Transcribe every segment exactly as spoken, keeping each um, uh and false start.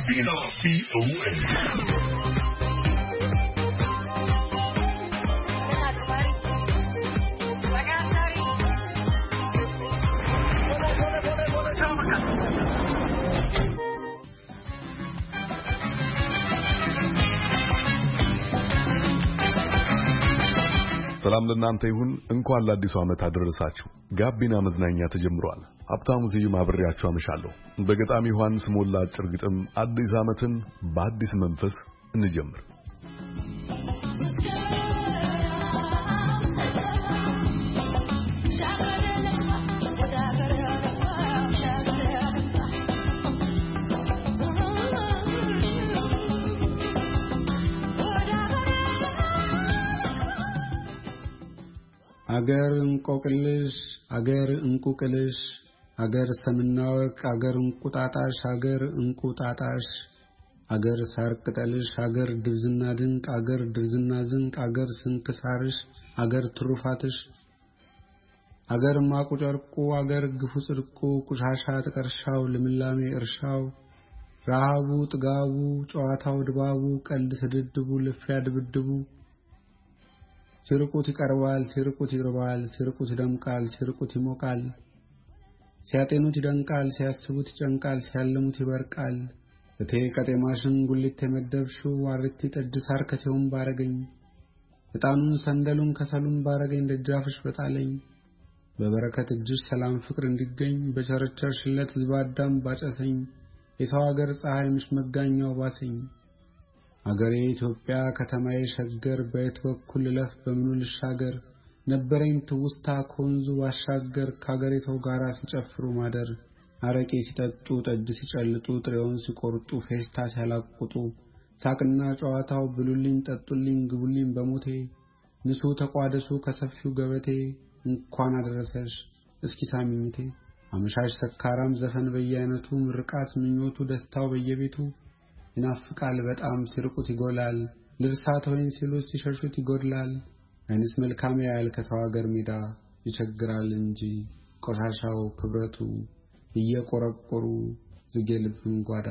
ጋቢና ቪኦኤ ሰላም ለእናንተ ይሁን። እንኳን ለአዲሱ ዓመት አደረሳችሁ። ጋቢና መዝናኛ ተጀምሯል። ሀብታሙ ስዩም አብሬያችሁ አመሻለሁ። በገጣሚ ዮሐንስ ሞላ አጭር ግጥም አዲስ ዓመትን በአዲስ መንፈስ እንጀምር። አገር እንቆቅልሽ አገር እንቁቅልሽ አገር ሰምና ወርቅ አገር እንቁጣጣሽ አገር እንቁጣጣሽ አገር ሳር ቅጠልሽ አገር ድብዝና ድንቅ አገር ድብዝና ዝንቅ አገር ስንክሳርሽ አገር ትሩፋትሽ አገር ማቁ ጨርቁ አገር ግፉ ጽድቁ ቁሻሻ ተቀርሻው ልምላሜ እርሻው ረሃቡ ጥጋቡ ጨዋታው ድባቡ ቀልድ ስድድቡ ልፊያ ድብድቡ ሲርቁት ይቀርባል ሲርቁት ይርባል ሲርቁት ይደምቃል ሲርቁት ይሞቃል ሲያጤኑት ይደንቃል ሲያስቡት ይጨንቃል ሲያልሙት ይበርቃል እቴ ቀጤማሽን ጉሊት ተመደብሽው ዋርቲ ጠጅ ሳር ከሰውም ባረገኝ እጣኑን ሰንደሉን ከሰሉን ባረገኝ ደጃፍሽ በጣለኝ በበረከት እጅሽ ሰላም ፍቅር እንዲገኝ በቸርቸርሽለት ዝባዳም ባጨሰኝ የሰው ሀገር ፀሐይ ምሽ መጋኛው ባሰኝ አገሬ ኢትዮጵያ ከተማዬ ሸገር በየት በኩል ለፍ በምኑ ልሻገር ነበረኝ ትውስታ ኮንዙ ዋሻገር ካገሬ ሰው ጋራ ሲጨፍሩ ማደር አረቄ ሲጠጡ ጠጅ ሲጨልጡ ጥሬውን ሲቆርጡ ፌስታ ሲያላቁጡ ሳቅና ጨዋታው ብሉልኝ ጠጡልኝ ግቡልኝ በሞቴ ንሱ ተቋደሱ ከሰፊው ገበቴ እንኳን አደረሰሽ እስኪ ሳሚኝቴ አመሻሽ ሰካራም ዘፈን በየአይነቱ ምርቃት ምኞቱ ደስታው በየቤቱ ይናፍቃል በጣም ሲርቁት ይጎላል ልርሳት ሆይን ሲሉት ሲሸሹት ይጎድላል አይንስ መልካም ያያል ከሰው ሀገር ሜዳ ይቸግራል እንጂ ቆሻሻው ክብረቱ እየቆረቆሩ ዝጌ ልብን ጓዳ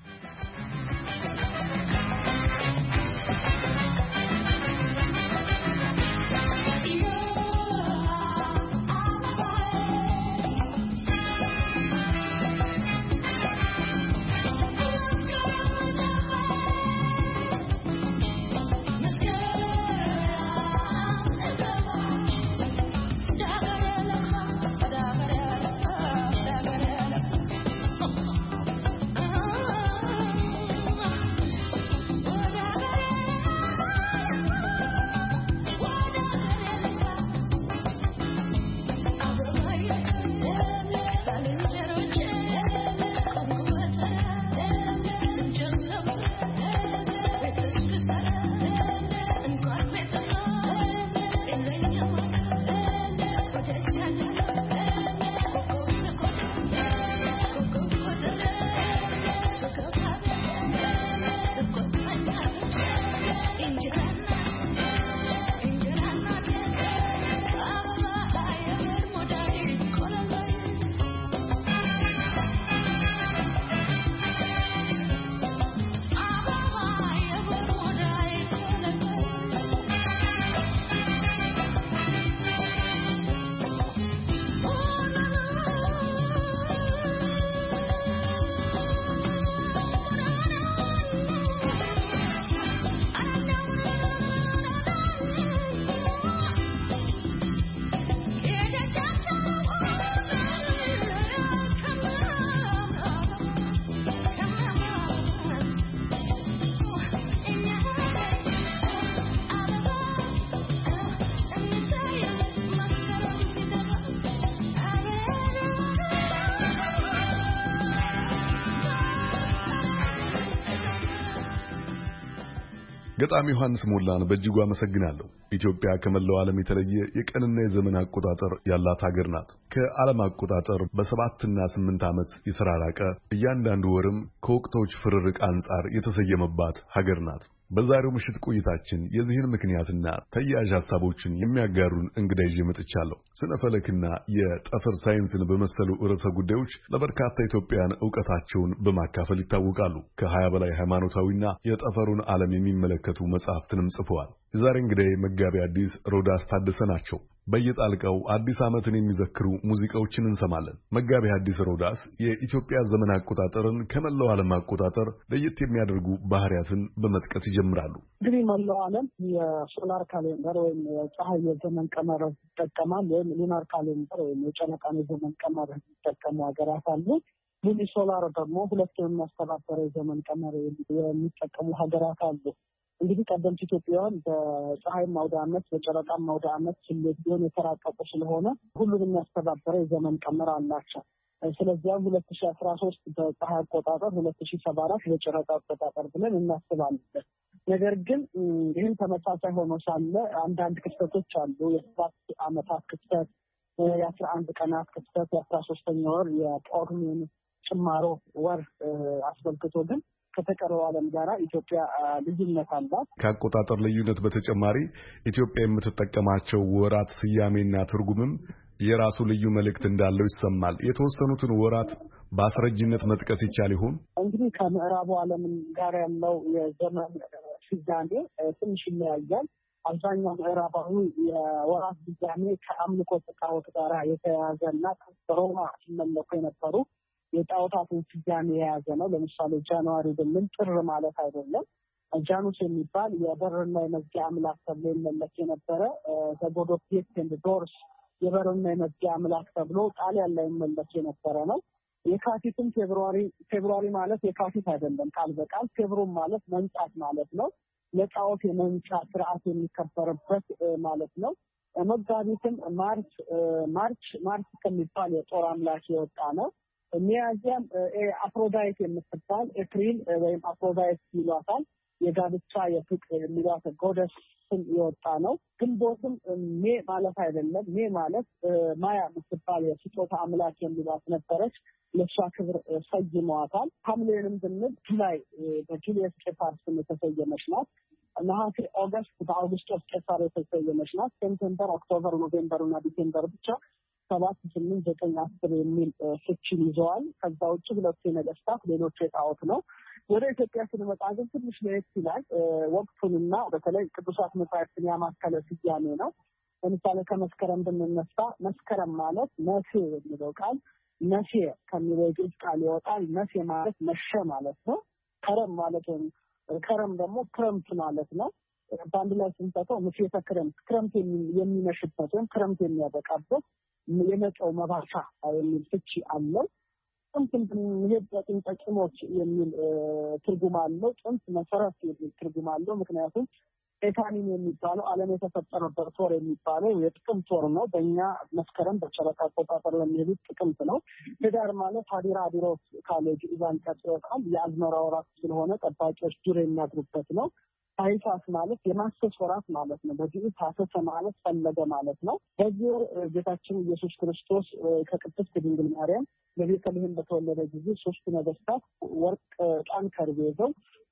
ገጣሚ ዮሐንስ ሞላን በእጅጉ አመሰግናለሁ። ኢትዮጵያ ከመላው ዓለም የተለየ የቀንና የዘመን አቆጣጠር ያላት ሀገር ናት። ከዓለም አቆጣጠር በሰባትና ስምንት ዓመት የተራራቀ እያንዳንዱ ወርም ከወቅቶች ፍርርቅ አንጻር የተሰየመባት ሀገር ናት። በዛሬው ምሽት ቆይታችን የዚህን ምክንያትና ተያያዥ ሐሳቦችን የሚያጋሩን እንግዳ ይዤ መጥቻለሁ። ስነ ፈለክና የጠፈር ሳይንስን በመሰሉ ርዕሰ ጉዳዮች ለበርካታ ኢትዮጵያውያን ዕውቀታቸውን በማካፈል ይታወቃሉ። ከሀያ በላይ ሃይማኖታዊና የጠፈሩን ዓለም የሚመለከቱ መጽሐፍትንም ጽፈዋል። የዛሬ እንግዳዬ መጋቢ ሐዲስ ሮዳስ ታደሰ ናቸው። በየጣልቃው አዲስ ዓመትን የሚዘክሩ ሙዚቃዎችን እንሰማለን። መጋቢ ሐዲስ ሮዳስ የኢትዮጵያ ዘመን አቆጣጠርን ከመላው ዓለም አቆጣጠር ለየት የሚያደርጉ ባህሪያትን በመጥቀስ ይጀምራሉ። እንግዲህ መላው ዓለም የሶላር ካሌንደር ወይም የፀሐይ የዘመን ቀመር ይጠቀማል። ወይም ሉናር ካሌንደር ወይም የጨረቃን የዘመን ቀመር የሚጠቀሙ ሀገራት አሉ። ሉኒ ሶላር ደግሞ ሁለቱን የሚያስተባበረ የዘመን ቀመር የሚጠቀሙ ሀገራት አሉ። እንግዲህ ቀደምት ኢትዮጵያውያን በፀሐይ ማውደ ዓመት በጨረቃ ማውደ ዓመት ስሌት ቢሆን የተራቀቁ ስለሆነ ሁሉንም የሚያስተባበረ የዘመን ቀመር አላቸው። ስለዚያም ሁለት ሺህ አስራ ሶስት በፀሐይ አቆጣጠር ሁለት ሺህ ሰባ አራት በጨረቃ አቆጣጠር ብለን እናስባለን። ነገር ግን ይህን ተመሳሳይ ሆኖ ሳለ አንዳንድ ክስተቶች አሉ። የሰባት ዓመታት ክስተት፣ የአስራ አንድ ቀናት ክስተት፣ የአስራ ሶስተኛ ወር የጳጉሜን ጭማሮ ወር አስመልክቶ ግን ከተቀረው ዓለም ጋራ ኢትዮጵያ ልዩነት አላት። ከአቆጣጠር ልዩነት በተጨማሪ ኢትዮጵያ የምትጠቀማቸው ወራት ስያሜና ትርጉምም የራሱ ልዩ መልእክት እንዳለው ይሰማል። የተወሰኑትን ወራት በአስረጅነት መጥቀስ ይቻል ይሆን? እንግዲህ ከምዕራቡ ዓለም ጋር ያለው የዘመን ስያሜ ትንሽ ይለያያል። አብዛኛው ምዕራባዊ የወራት ስያሜ ከአምልኮ ጣዖት ጋር የተያያዘና ሮማ ሲመለኩ የነበሩ የጣዖታትን ስያሜ የያዘ ነው። ለምሳሌ ጃንዋሪ ብንል ጥር ማለት አይደለም። ጃኑስ የሚባል የበርና የመዝጊያ አምላክ ተብሎ ይመለክ የነበረ ዘጎድ ኦፍ ጌትስ ኤንድ ዶርስ የበርና የመዝጊያ አምላክ ተብሎ ጣሊያን ላይ ይመለክ የነበረ ነው። የካቲትም ፌብሩዋሪ ፌብሩዋሪ ማለት የካቲት አይደለም ቃል በቃል ፌብሩም ማለት መንጻት ማለት ነው። ለጣዖት የመንጫ ስርዓት የሚከበርበት ማለት ነው። መጋቢትም ማርች ማርች ማርች ከሚባል የጦር አምላክ የወጣ ነው። ሚያዚያም አፍሮዳይት የምትባል ኤፕሪል ወይም አፍሮዳይት ይሏታል የጋብቻ የፍቅር የሚሏት ጎደስ ስም የወጣ ነው። ግንቦትም ሜ ማለት አይደለም። ሜ ማለት ማያ የምትባል የስጦታ አምላክ የሚሏት ነበረች። ለሷ ክብር ሰይመዋታል። ሐምሌንም ብንል ጁላይ በጁሊየስ ቄሳር ስም የተሰየመች ናት። ነሐሴ ኦገስት በአውግስጦስ ቄሳር የተሰየመች ናት። ሴፕቴምበር፣ ኦክቶበር፣ ኖቬምበር እና ዲሴምበር ብቻ ሰባት ስምንት ዘጠኝ አስር የሚል ፍቺን ይዘዋል። ከዛ ውጭ ሁለቱ የነገስታት ሌሎቹ የጣዖት ነው። ወደ ኢትዮጵያ ስንመጣ ግን ትንሽ ለየት ይላል። ወቅቱንና በተለይ ቅዱሳት መጻሕፍትን ያማከለ ስያሜ ነው። ለምሳሌ ከመስከረም ብንነሳ መስከረም ማለት ነሴ የሚለው ቃል ነሴ ከሚለው የግዕዝ ቃል ይወጣል። ነሴ ማለት መሸ ማለት ነው። ከረም ማለት ከረም ደግሞ ክረምት ማለት ነው። በአንድ ላይ ስንጠቀው ምሴተ ክረምት ክረምት የሚመሽበት ወይም ክረምት የሚያበቃበት የመጣው መባቻ የሚል ፍቺ አለው። ጥንት ብንሄድ ጥንጠቂሞች የሚል ትርጉም አለው። ጥንት መሰረት የሚል ትርጉም አለው። ምክንያቱም ኤታኒም የሚባለው ዓለም የተፈጠረበት ወር የሚባለው የጥቅምት ወር ነው። በእኛ መስከረም በጨረቃ አቆጣጠር ለሚሄዱት ጥቅምት ነው። ህዳር ማለት ሀዲራ ዲሮስ ካሌጅ ኢቫን ቀጥሮታል። የአዝመራ ወራት ስለሆነ ጠባቂዎች ዱር የሚያድሩበት ነው። ታኅሳስ ማለት የማሰስ ወራት ማለት ነው። በዚህ ታሰሰ ማለት ፈለገ ማለት ነው። በዚህ ወር ጌታችን ኢየሱስ ክርስቶስ ከቅድስት ድንግል ማርያም በቤተልሔም በተወለደ ጊዜ ሶስቱ ነገስታት ወርቅ፣ ዕጣን፣ ከርቤ ይዘው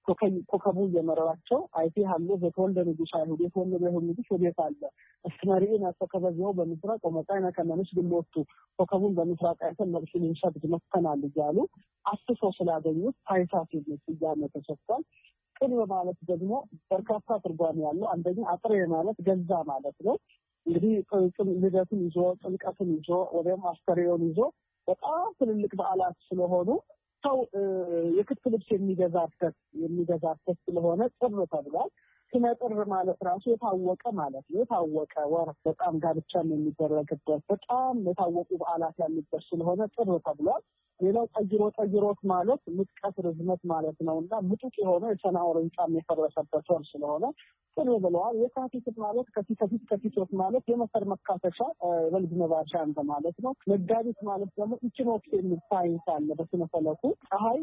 ኮከቡ እየመራቸው አይቴ ሀሎ በተወልደ ንጉሥ አይሁድ የተወለደ ይሁን ንጉሥ ወዴት አለ እስመሪን አተከበዚያው በምስራቅ ወመጣይና ከመንስ ግንቦቱ ኮከቡን በምስራቅ አይተን ለብሱን እንሰግድ መጥተናል እያሉ አስሰው ስላገኙት ታኅሳስ የሚል ስያሜ ተሰጥቷል። ቅን ማለት ደግሞ በርካታ ትርጓሜ ያለው አንደኛ አጥሬ ማለት ገዛ ማለት ነው። እንግዲህ ልደትን ይዞ ጥምቀትን ይዞ ወይም አስተርእዮን ይዞ በጣም ትልልቅ በዓላት ስለሆኑ ሰው የክት ልብስ የሚገዛበት የሚገዛበት ስለሆነ ጥር ተብሏል። ስነ ጥር ማለት ራሱ የታወቀ ማለት ነው። የታወቀ ወር በጣም ጋብቻም የሚደረግበት በጣም የታወቁ በዓላት ያሉበት ስለሆነ ጥር ተብሏል። ሌላው ጠይሮ ጠይሮት ማለት ምጥቀት ርዝመት ማለት ነውና ምጡቅ የሆነ የሰናዖር ጫም የፈረሰበት ወር ስለሆነ ጥር ብለዋል። የካቲት ማለት ከፊት ከፊት ከፊት ማለት የመሰር መካፈሻ በልግ መባቻ እንደ ማለት ነው። መጋቢት ማለት ደግሞ ኢኪኖክስ የሚል ሳይንስ አለ በስነ ፈለኩ። ፀሐይ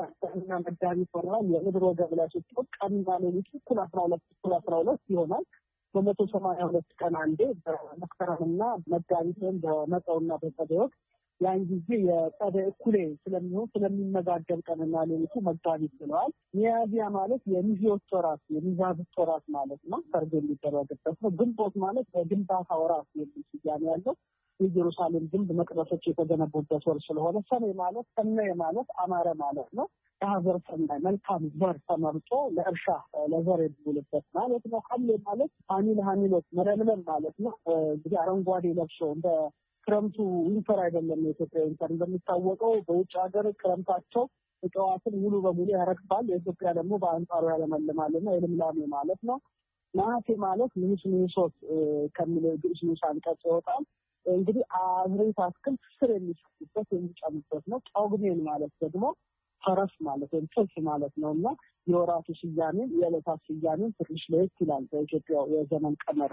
እና መጋቢት ወራል የምድር ወገብ ላይ ስትወጣ ቀንና ሌሊት እኩል አስራ ሁለት እኩል አስራ ሁለት ይሆናል። በመቶ ሰማንያ ሁለት ቀን አንዴ በመስከረምና መጋቢትን በመጸውና በጸደይ ወቅት ያን ጊዜ የጸደይ እኩሌ ስለሚሆን ስለሚመጋገብ ቀንና ሌሊቱ መጋቢት ብለዋል። ሚያዝያ ማለት የሚዜዎች ወራት የሚዛብት ወራት ማለት ነው። ሰርግ የሚደረግበት ነው። ግንቦት ማለት በግንባታ ወራት የሚል ስያሜ ያለው የኢየሩሳሌም ግንብ መቅደሶች የተገነቡበት ወር ስለሆነ ሰኔ ማለት ሰኔ ማለት አማረ ማለት ነው። የሀገር ሰናይ መልካም ዘር ተመርጦ ለእርሻ ለዘር የሚውልበት ማለት ነው። ሐምሌ ማለት ሐሚል ሐሚሎት መለምለም ማለት ነው። እንግዲህ አረንጓዴ ለብሶ እንደ ክረምቱ ዊንተር አይደለም። የኢትዮጵያ ዊንተር እንደሚታወቀው በውጭ ሀገር ክረምታቸው እጽዋትን ሙሉ በሙሉ ያረግፋል። የኢትዮጵያ ደግሞ በአንጻሩ ያለመልማልና የልምላሜ ማለት ነው። ነሐሴ ማለት ንዑስ ንዑሶት ከሚለው ግዕዝ ንዑስ አንቀጽ ይወጣል። እንግዲህ አብሬት አትክልት ስር የሚሰጡበት የሚጨምሩበት ነው። ጳጉሜን ማለት ደግሞ ፈረስ ማለት ወይም ጥልፍ ማለት ነውና የወራቱ ስያሜ የዕለታት ስያሜ ትንሽ ለየት ይላል በኢትዮጵያ የዘመን ቀመር።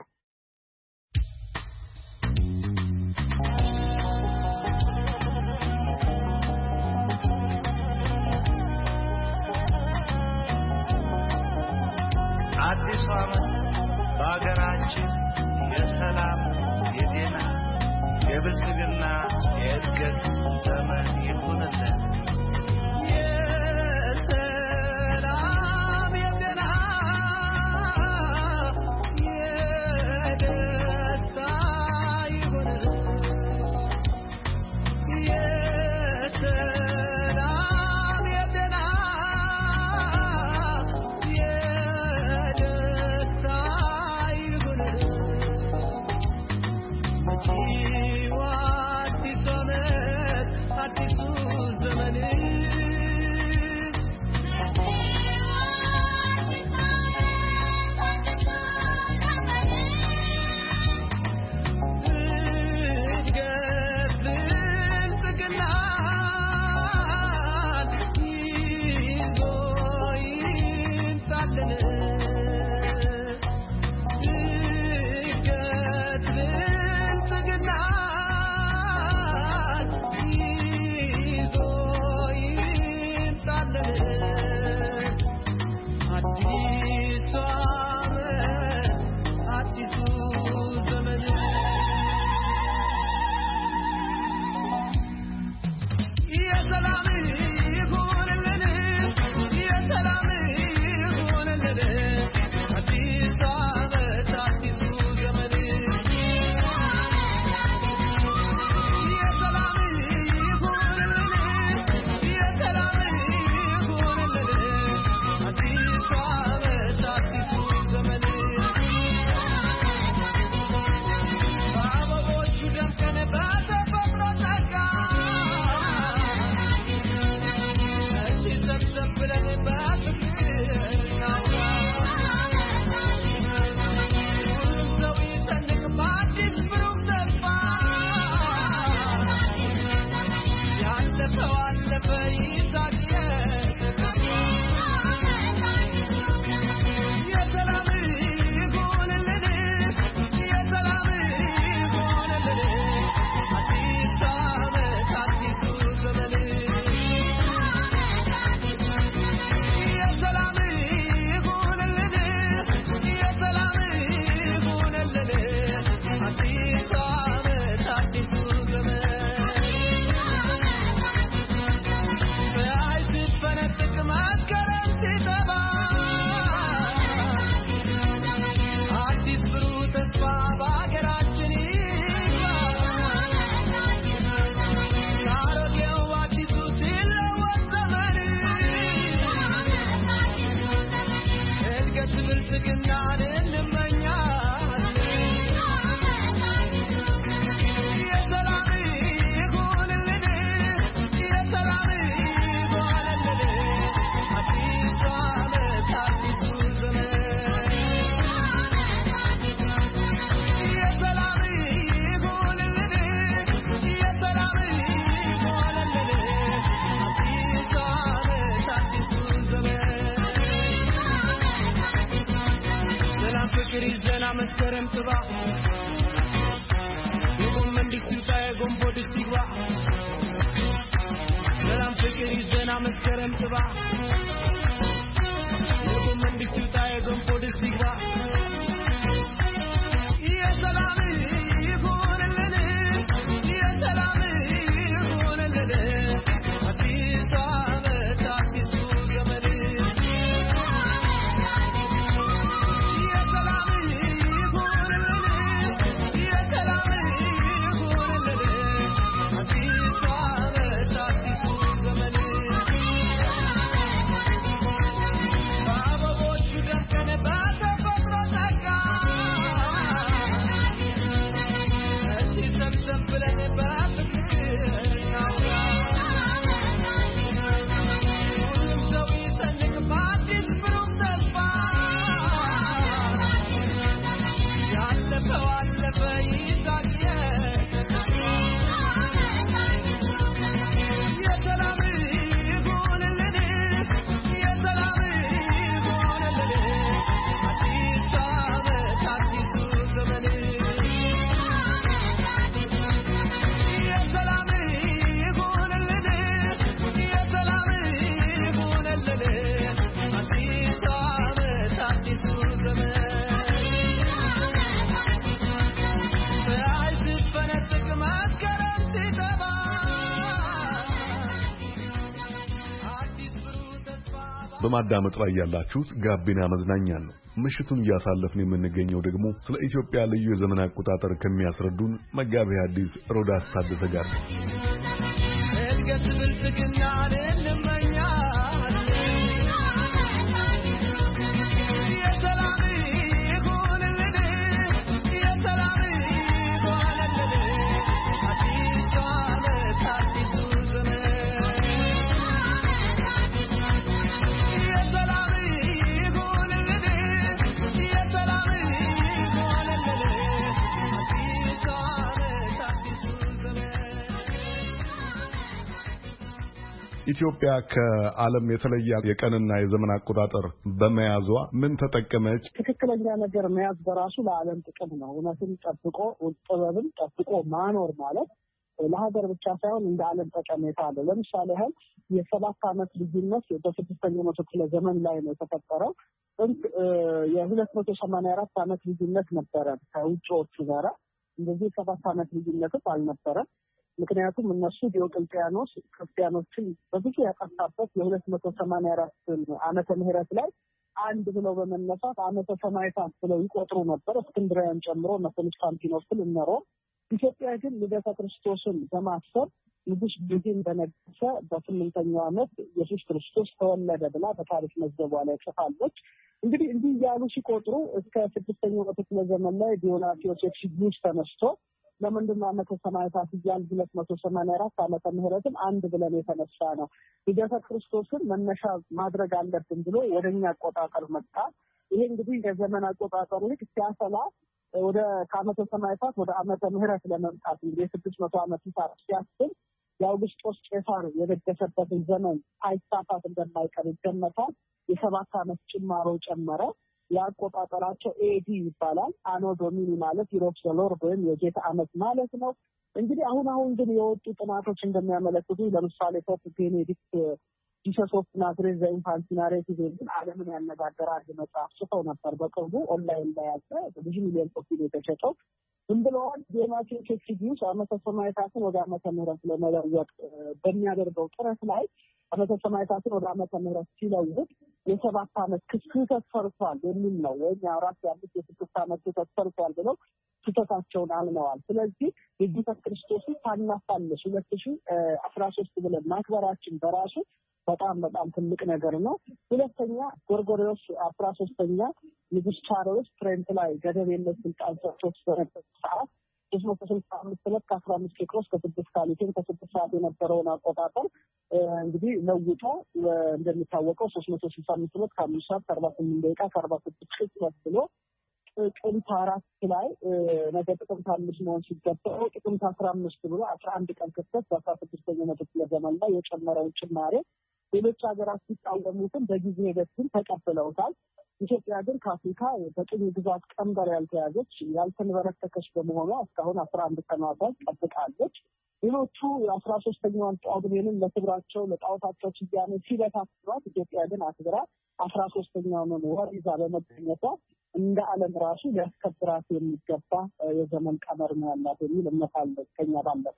አዲስ ዓመት በአገራችን የሰላም የጤና የብልጽግና የእድገት ዘመን ይሁንልን። የሰላም የጤና የደስታ ይሁንልን። የሰላም የጤና የደስታ ይሁንልን። አዲስ ዓመት አዲሱ ዘመን መስከረም ጥባ የጎመን ዲስታ የጎንቦ ዲስቲባ ሰላም ፍቅር ይዘና መስከረም ጥባ የጎመን ዲስታ የጎንቦ ዲስቲባ የሰላም ይሁንልን የሰላም በማዳመጥ ላይ ያላችሁት ጋቢና መዝናኛ ነው። ምሽቱን እያሳለፍን የምንገኘው ደግሞ ስለ ኢትዮጵያ ልዩ የዘመን አቆጣጠር ከሚያስረዱን መጋቢ ሐዲስ ሮዳስ ታደሰ ጋር ነው። እድገት ብልጽግና ኢትዮጵያ ከዓለም የተለየ የቀንና የዘመን አቆጣጠር በመያዟ ምን ተጠቀመች? ትክክለኛ ነገር መያዝ በራሱ ለዓለም ጥቅም ነው። እውነትን ጠብቆ ጥበብን ጠብቆ ማኖር ማለት ለሀገር ብቻ ሳይሆን እንደ ዓለም ጠቀሜታ አለው። ለምሳሌ ያህል የሰባት ዓመት ልዩነት በስድስተኛው መቶ ክፍለ ዘመን ላይ ነው የተፈጠረው። የሁለት መቶ ሰማንያ አራት ዓመት ልዩነት ነበረ ከውጭዎቹ ጋራ። እንደዚህ ሰባት ዓመት ልዩነትም አልነበረም። ምክንያቱም እነሱ ዲዮቅልጥያኖስ ክርስቲያኖችን በብዙ ያጠፋበት የሁለት መቶ ሰማንያ አራት ዓመተ ምህረት ላይ አንድ ብለው በመነሳት ዓመተ ሰማዕታት ብለው ይቆጥሩ ነበር። እስክንድርያን ጨምሮ እነ ኮንስታንቲኖስን እነ ሮም። ኢትዮጵያ ግን ልደተ ክርስቶስን በማሰብ ንጉሥ ጊዜን በነገሰ በስምንተኛው ዓመት ኢየሱስ ክርስቶስ ተወለደ ብላ በታሪክ መዝገቧ ላይ ጽፋለች። እንግዲህ እንዲህ እያሉ ሲቆጥሩ እስከ ስድስተኛው መቶ ክፍለ ዘመን ላይ ዲዮናስዮስ ኤክሲጊዩስ ተነስቶ ለምንድን ነው ዓመተ ሰማዕታት እያልን ሁለት መቶ ሰማንያ አራት ዓመተ ምህረትን አንድ ብለን የተነሳ ነው? ልደተ ክርስቶስን መነሻ ማድረግ አለብን ብሎ ወደኛ አቆጣጠር መጣ። ይሄ እንግዲህ የዘመን አቆጣጠሩ ልክ ሲያሰላ ወደ ከዓመተ ሰማዕታት ወደ ዓመተ ምህረት ለመምጣት እንግዲህ ስድስት መቶ ዓመት ሂሳብ ሲያስብ የአውግስጦስ ቄሳር የነገሰበትን ዘመን አይሳፋት እንደማይቀር ይገመታል። የሰባት ዓመት ጭማሮ ጨመረ። ያቆጣጠራቸው ኤዲ ይባላል። አኖ ዶሚኒ ማለት ዩሮፕ ሎርድ ወይም የጌታ ዓመት ማለት ነው። እንግዲህ አሁን አሁን ግን የወጡ ጥናቶች እንደሚያመለክቱ ለምሳሌ ፖፕ ቤኔዲክት ጂሰስ ኦፍ ናዝሬት ዘ ኢንፋንት ናሬቲቭ ግን ዓለምን ያነጋገረ አንድ መጽሐፍ ጽፈው ነበር። በቅርቡ ኦንላይን ላይ ያለ ብዙ ሚሊዮን ኮፒ የተሸጠው ምን ብለዋል? ዲዮናስዮስ ኤክሲጊዩስ ዓመተ ሰማዕታትን ወደ ዓመተ ምህረት ለመለወጥ በሚያደርገው ጥረት ላይ ዓመተ ሰማዕታትን ወደ ዓመተ ምህረት ሲለውጥ የሰባት ዓመት ክስተት ሰርቷል የሚል ነው። ወይም የአራት የአምስት የስድስት ዓመት ክስተት ሰርቷል ብለው ክስተታቸውን አምነዋል። ስለዚህ የጌታ ክርስቶስን ታናፋለሽ ሁለት ሺህ አስራ ሶስት ብለን ማክበራችን በራሱ በጣም በጣም ትልቅ ነገር ነው። ሁለተኛ ጎርጎርዮስ አስራ ሶስተኛ ንጉሥ ቻርልስ ትሬንት ላይ ገደብ የለሽ ስልጣን ሰጥቶት በነበረ ሰዓት ሶስት መቶ ስልሳ አምስት ዕለት ከአስራ አምስት ኬክሮስ ከስድስት ካሊቴን ከስድስት ሰዓት የነበረውን አቆጣጠር እንግዲህ ለውጦ እንደሚታወቀው ሶስት መቶ ስልሳ አምስት ዕለት ከአምስት ሰዓት ከአርባ ስምንት ደቂቃ ከአርባ ስድስት ቅጽበት ብሎ ጥቅምት አራት ላይ ነገ ጥቅምት አምስት መሆን ሲገባው ጥቅምት አስራ አምስት ብሎ አስራ አንድ ቀን ክስተት በአስራ ስድስተኛው መቶ ክፍለ ዘመን ላይ የጨመረውን ጭማሬ ሌሎች ሀገራት ሲቃወሙትም በጊዜ ሂደት ግን ተቀብለውታል። ኢትዮጵያ ግን ከአፍሪካ በቅኝ ግዛት ቀንበር ያልተያዘች ያልተንበረከከች በመሆኗ እስካሁን አስራ አንድ ቀናቷን ጠብቃለች። ሌሎቹ የአስራ ሶስተኛውን ጳጉሜንን ለክብራቸው ለጣዖታቸው ስያሜ ሲበታትኗት ኢትዮጵያ ግን አክብራ አስራ ሶስተኛውን ወር ይዛ በመገኘቷ እንደ ዓለም ራሱ ሊያስከብራት የሚገባ የዘመን ቀመር ነው ያላት የሚል እምነት አለ ከኛ ባለፈ።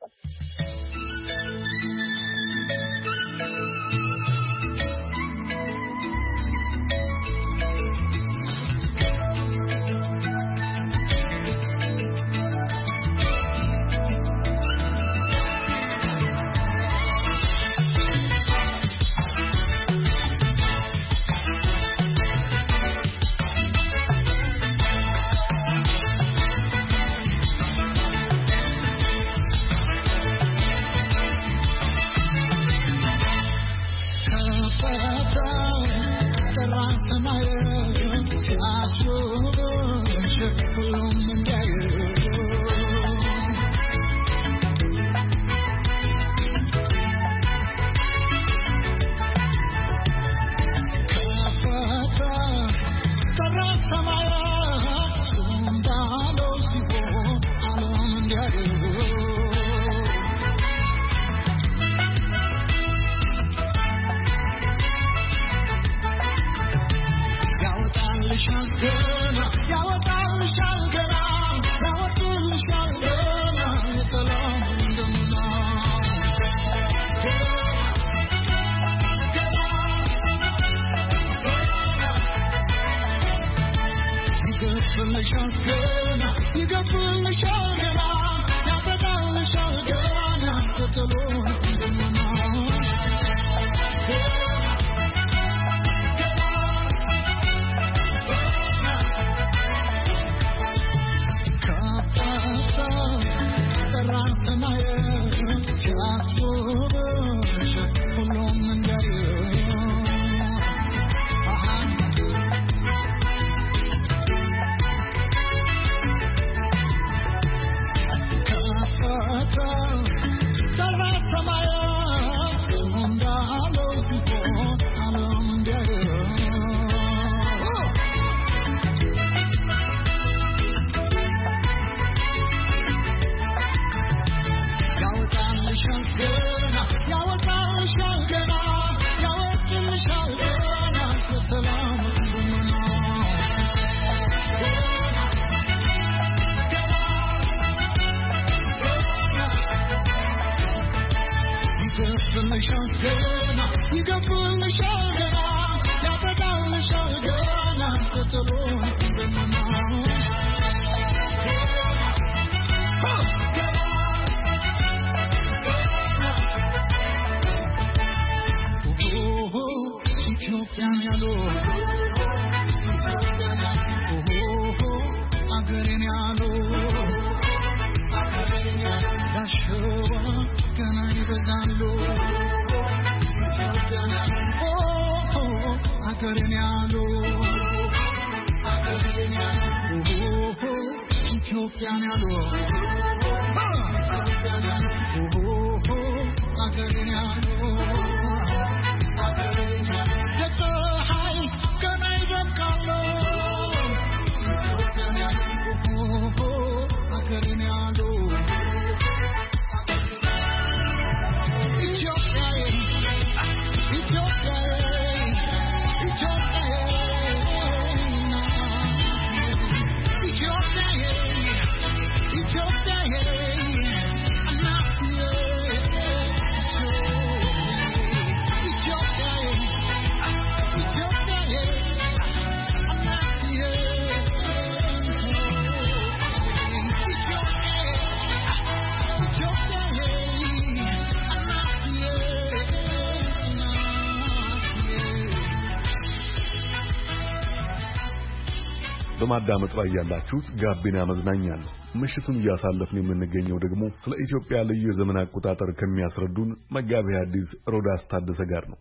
በማዳመጥ ላይ ያላችሁት ጋቢና መዝናኛ ነው። ምሽቱን እያሳለፍን የምንገኘው ደግሞ ስለ ኢትዮጵያ ልዩ የዘመን አቆጣጠር ከሚያስረዱን መጋቢ ሐዲስ ሮዳስ ታደሰ ጋር ነው።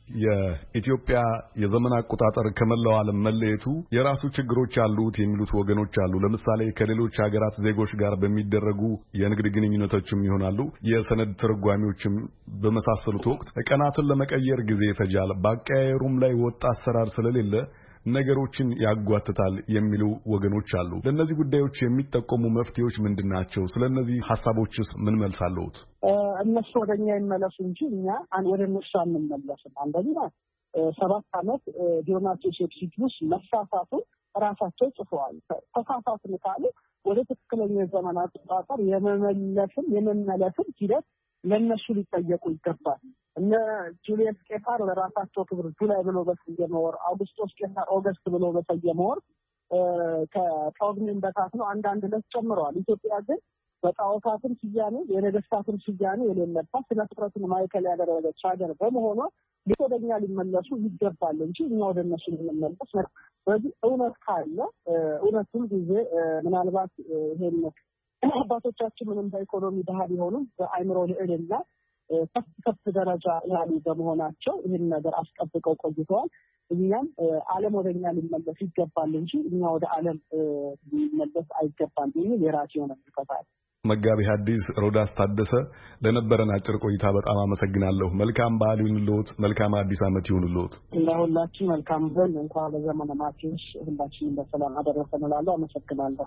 የኢትዮጵያ የዘመን አቆጣጠር ከመላው ዓለም መለየቱ የራሱ ችግሮች አሉት የሚሉት ወገኖች አሉ። ለምሳሌ ከሌሎች ሀገራት ዜጎች ጋር በሚደረጉ የንግድ ግንኙነቶችም ይሆናሉ የሰነድ ተርጓሚዎችም በመሳሰሉት ወቅት ቀናትን ለመቀየር ጊዜ ይፈጃል። በአቀያየሩም ላይ ወጥ አሰራር ስለሌለ ነገሮችን ያጓትታል የሚሉ ወገኖች አሉ። ለነዚህ ጉዳዮች የሚጠቆሙ መፍትሄዎች ምንድናቸው? ስለነዚህ ሐሳቦችስ ምን መልስ አለዎት? እነሱ ወደኛ ይመለሱ እንጂ እኛ ወደ እነሱ አንመለስም። አንደኛ ሰባት ዓመት ዲዮናስዮስ ኤክሲቲዩስ መሳሳቱን ራሳቸው ጽፈዋል። ተሳሳትን ካሉ ወደ ትክክለኛ ዘመን አቆጣጠር የመመለስም የመመለስም ሂደት ለነሱ ሊጠየቁ ይገባል። እነ ጁሊየስ ቄሳር ለራሳቸው ክብር ጁላይ ብሎ በሰየመ ወር፣ አውግስቶስ ቄሳር ኦገስት ብሎ በሰየመ ወር ከጳጉሜን በታች ነው አንዳንድ ዕለት ጨምረዋል። ኢትዮጵያ ግን በጣዖታትም ስያሜ የነገስታትም ስያሜ የሌለባት ስነ ፍጥረትን ማዕከል ያደረገች ሀገር በመሆኗ ወደኛ ሊመለሱ ይገባል እንጂ እኛ ወደ እነሱ ልንመለስ ነው። ስለዚህ እውነት ካለ እውነቱን ጊዜ ምናልባት ይሄን አባቶቻችን ምንም በኢኮኖሚ ድሃ ቢሆኑም በአእምሮ ልዕልና ከፍ ከፍ ደረጃ ያሉ በመሆናቸው ይህን ነገር አስጠብቀው ቆይተዋል። እኛም ዓለም ወደኛ ሊመለስ ይገባል እንጂ እኛ ወደ ዓለም ሊመለስ አይገባም የሚል የራሴ የሆነ ምልከታ። መጋቢ ሐዲስ ሮዳስ ታደሰ ለነበረን አጭር ቆይታ በጣም አመሰግናለሁ። መልካም በዓል ይሁንልዎት። መልካም አዲስ ዓመት ይሁንልዎት። ለሁላችን መልካም ዘን እንኳን በዘመነ ማቴዎስ ሁላችንም በሰላም አደረሰን እላለሁ። አመሰግናለሁ።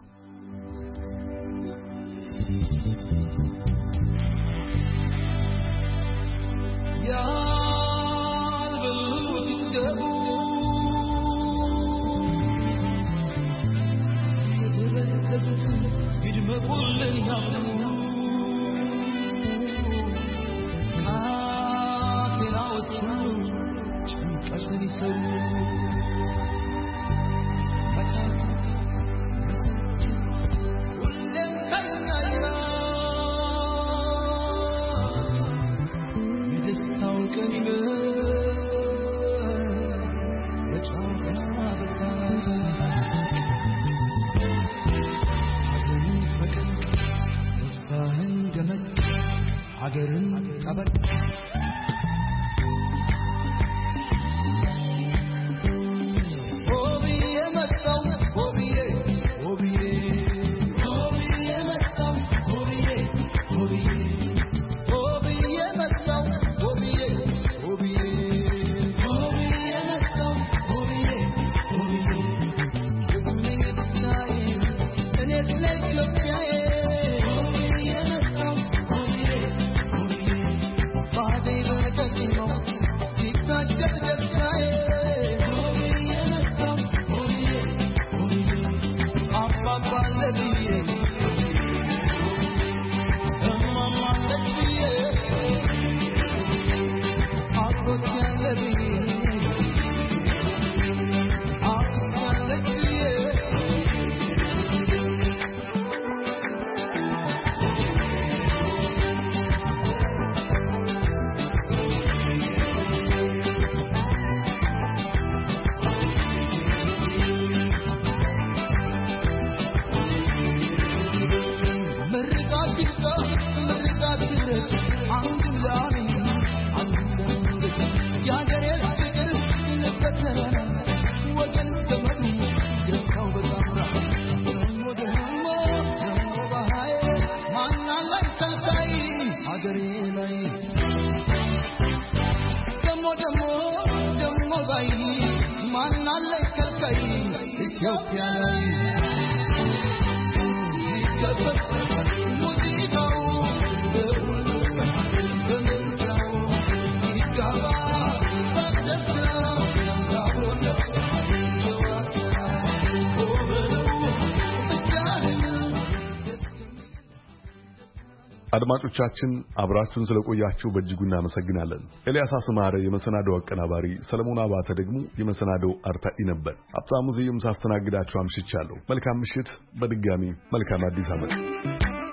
ኢትዮጵያ ላይ ይከፈታል ሙዚቃው በሁሉም በምርጫው ይጋባ በደስታ አብሮነት ጨዋታ አድማጮቻችን አብራችሁን ስለቆያችሁ በእጅጉ እናመሰግናለን። ኤልያስ አስማረ የመሰናዶው አቀናባሪ፣ ሰለሞን አባተ ደግሞ የመሰናዶው አርታኢ ነበር። ሀብታሙ ስዩም ሳስተናግዳችሁ አምሽቻለሁ። መልካም ምሽት። በድጋሚ መልካም አዲስ ዓመት።